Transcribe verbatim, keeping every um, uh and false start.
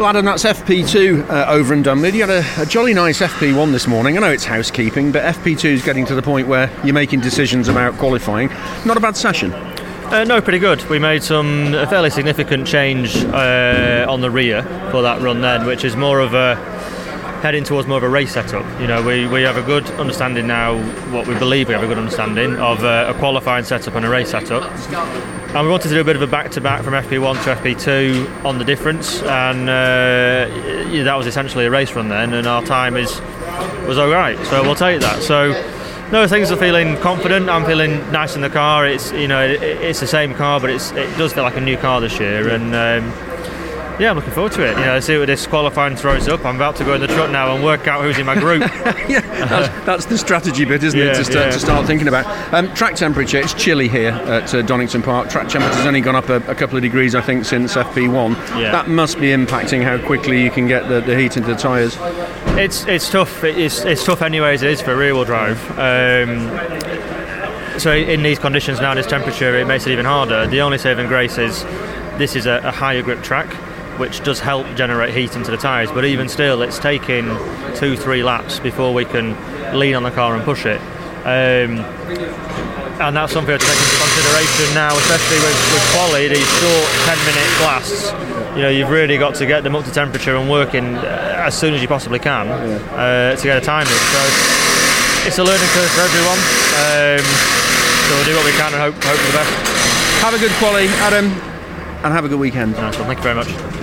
Well, Adam, that's F P two uh, over and done with. You had a, a jolly nice F P one this morning. I know it's housekeeping, but F P two is getting to the point where you're making decisions about qualifying. Not a bad session. Uh, no, pretty good. We made some a fairly significant change uh, on the rear for that run then, which is more of a heading towards more of a race setup. You know, we, we have a good understanding now, what we believe we have a good understanding of uh, a qualifying setup and a race setup. And we wanted to do a bit of a back-to-back from F P one to F P two on the difference, and uh, yeah, that was essentially a race run then, and our time is was all right, so we'll take that. So, no, things are feeling confident. I'm feeling nice in the car. It's you know it, it's the same car, but it's it does feel like a new car this year, and um, yeah, I'm looking forward to it. You know, see what this qualifying throws up. I'm about to go in the truck now and work out who's in my group. yeah, that's, that's the strategy bit, isn't yeah, it, to start, yeah. to start thinking about. Um, track temperature, it's chilly here at uh, Donington Park. Track temperature's only gone up a, a couple of degrees, I think, since F P one. Yeah. That must be impacting how quickly you can get the, the heat into the tyres. It's it's tough. It's it's tough anyway as it is for rear-wheel drive. Um, so in these conditions now, this temperature, it makes it even harder. The only saving grace is this is a, a higher grip track, which does help generate heat into the tyres, but even still it's taking two, three laps before we can lean on the car and push it. Um, and that's something to take into consideration now, especially with, with quali, these short ten minute blasts. You know, you've really got to get them up to temperature and working uh, as soon as you possibly can uh, to get a time in. So it's a learning curve for everyone. Um, so we'll do what we can and hope, hope for the best. Have a good quali, Adam, and have a good weekend. Nice one, thank you very much.